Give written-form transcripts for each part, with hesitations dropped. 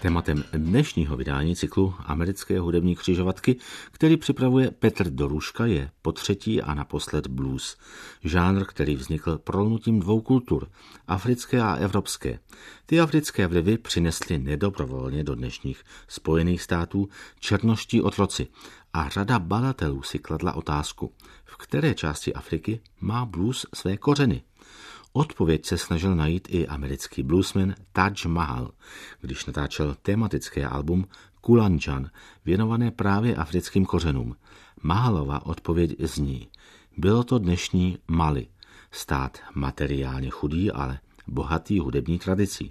Tématem dnešního vydání cyklu Americké hudební křižovatky, který připravuje Petr Doruška, je potřetí a naposled blues. Žánr, který vznikl prolnutím dvou kultur, africké a evropské. Ty africké vlivy přinesly nedobrovolně do dnešních Spojených států černoští otroci a řada badatelů si kladla otázku, v které části Afriky má blues své kořeny. Odpověď se snažil najít i americký bluesman Taj Mahal, když natáčel tematické album Kulanjan, věnované právě africkým kořenům. Mahalova odpověď zní: bylo to dnešní Mali, stát materiálně chudý, ale bohatý hudební tradicí.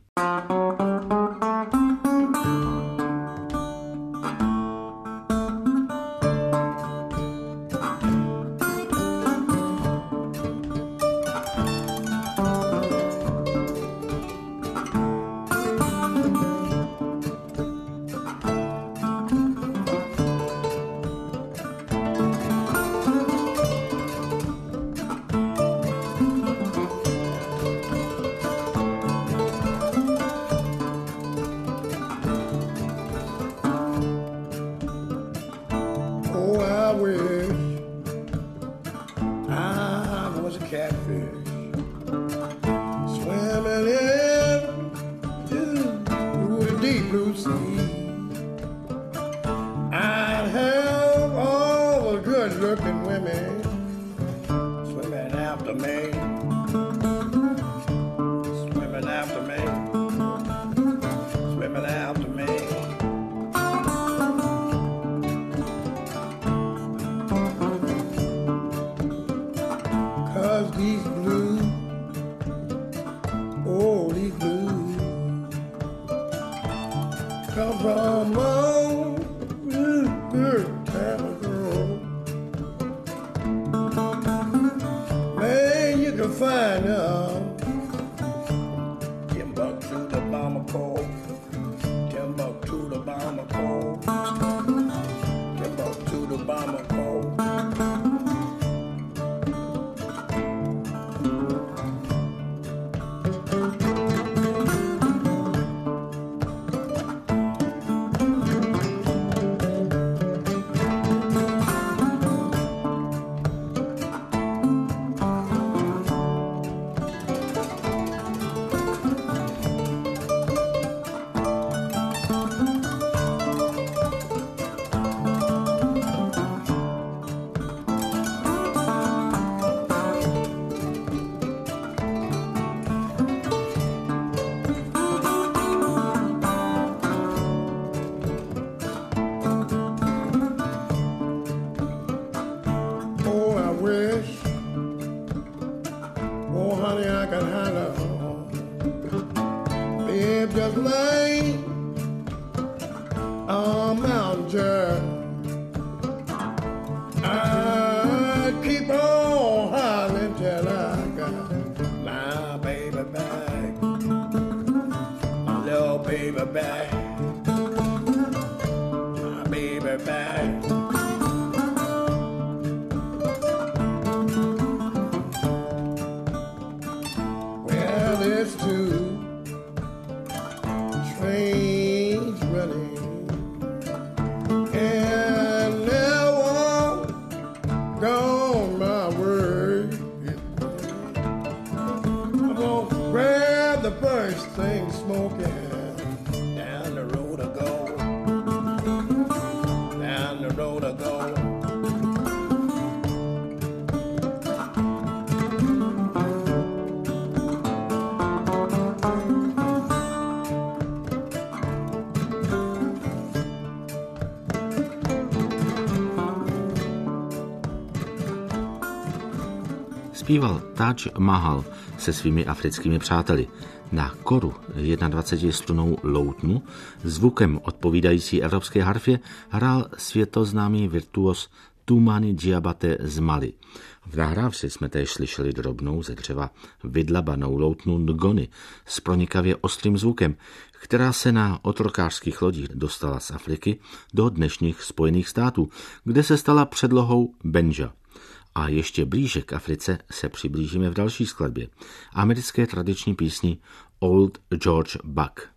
Zpíval Taj Mahal se svými africkými přáteli. Na koru 21strunou loutnu zvukem odpovídající evropské harfě hrál světoznámý virtuos Toumani Diabaté z Mali. V nahrávce jsme též slyšeli drobnou ze dřeva vydlabanou loutnu Ngoni s pronikavě ostrým zvukem, která se na otrokářských lodích dostala z Afriky do dnešních Spojených států, kde se stala předlohou bendža. A ještě blíže k Africe se přiblížíme v další skladbě, americké tradiční písni Old George Buck.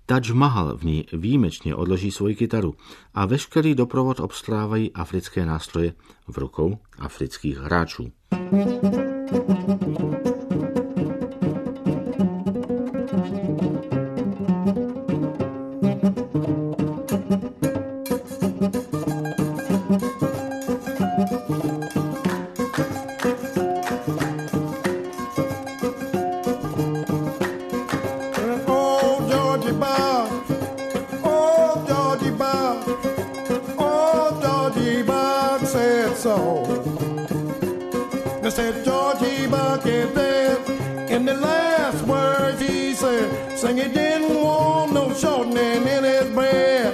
Taj Mahal v ní výjimečně odloží svoji kytaru a veškerý doprovod obstarávají africké nástroje v rukou afrických hráčů. They said Georgie Buck is dead. In the last words he said, saying he didn't want no shortening in his bread.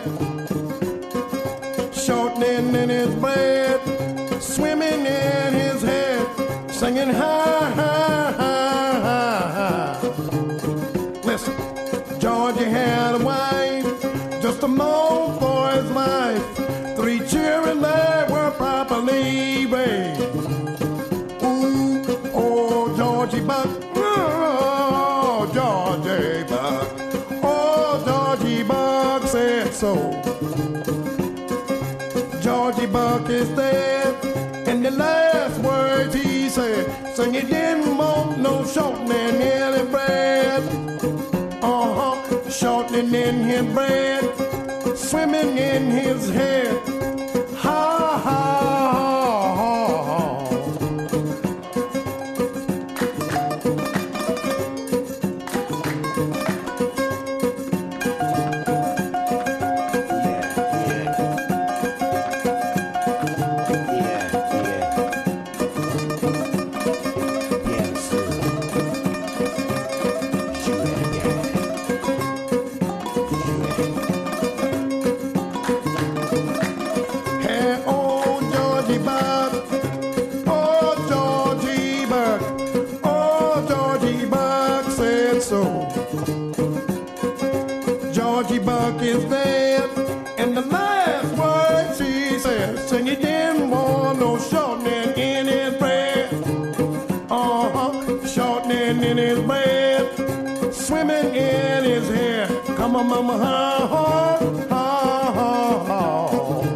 Shortening in his bread, swimming in his head, singing hi, hi, hi, hi, hi. Listen, Georgie had a wife, just a moment for his life. 3 children they were properly raised. Georgie Buck, oh, Georgie Buck, oh, Georgie Buck said so. Georgie Buck is dead, and the last words he said, saying he didn't want no shortening in his bread. Shortening in his bread, swimming in his head, ha, ha, ha, ha. Georgie Buck is dead, and the last words he said, saying he didn't want no shortening in his bread. Shortening in his bread, swimming in his head. Come on, mama, ha, ha, ha, ha, ha.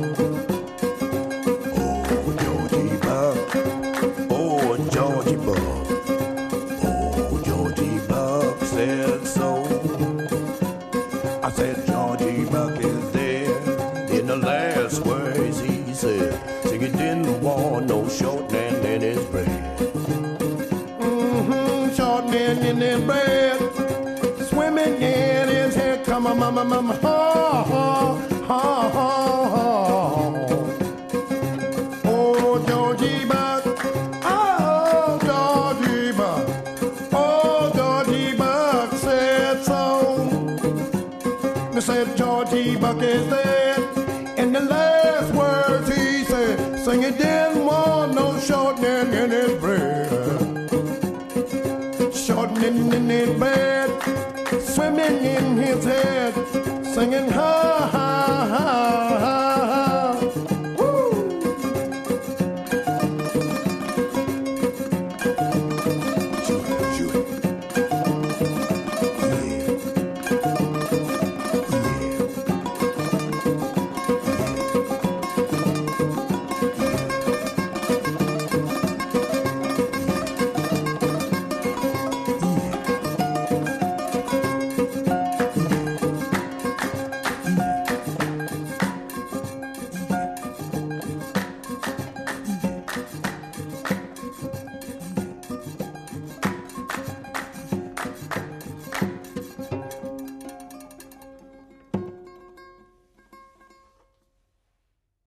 Oh, Georgie Buck, oh, Georgie Buck, oh, Georgie Buck said so. I said Georgie Buck is dead. In the last words he said, saying he didn't want no shortening in his bread. Shortening in his bread, swimming in his head. Come on, mama, mama, ha, ha, ha, ha, ha. Oh, Georgie Buck, oh, Georgie Buck, oh, Georgie Buck said so. They said Georgie Buck is dead, and the last words he said, saying he didn't want no shortening in his bread. Shortening in his bed, swimming in his head, singing high.